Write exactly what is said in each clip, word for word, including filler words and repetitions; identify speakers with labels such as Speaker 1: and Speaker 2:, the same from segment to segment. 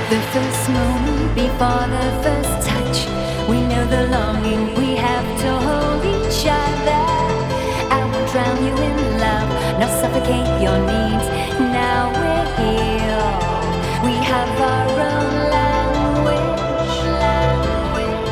Speaker 1: The first moment before the first touch, we know the longing we have to hold each other. I will drown you in love, not suffocate your needs. Now we're here, we have our own language, language.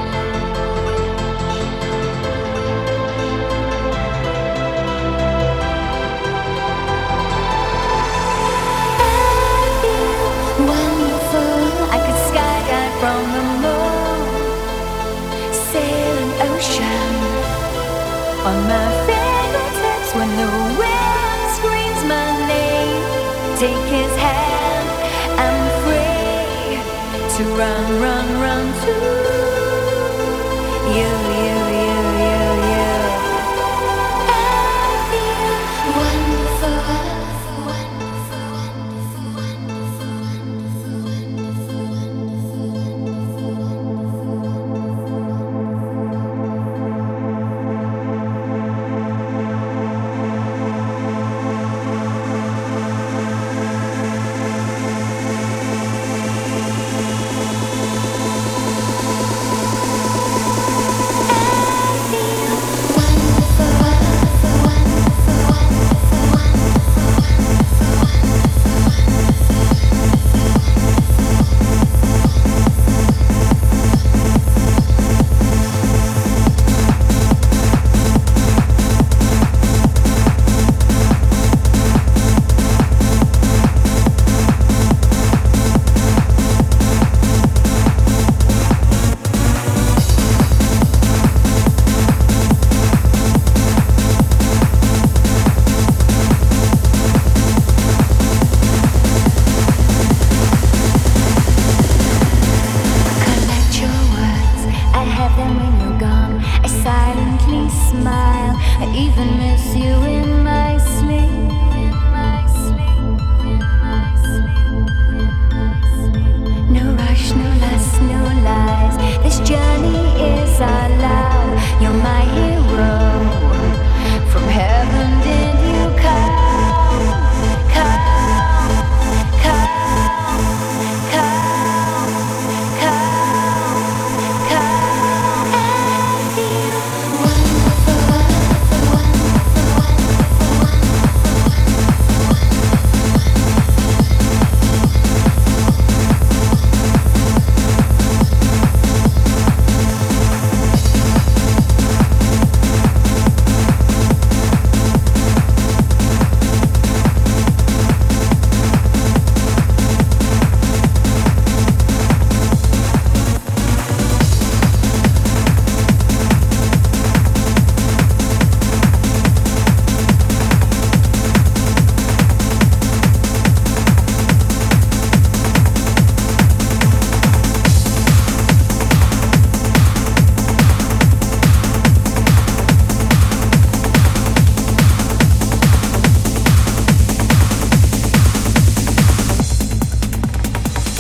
Speaker 1: I feel wonderful, I could skydive from the moon, sail an ocean on my fingertips when the wind screams my name. Take his hand, I'm free to run, run, run to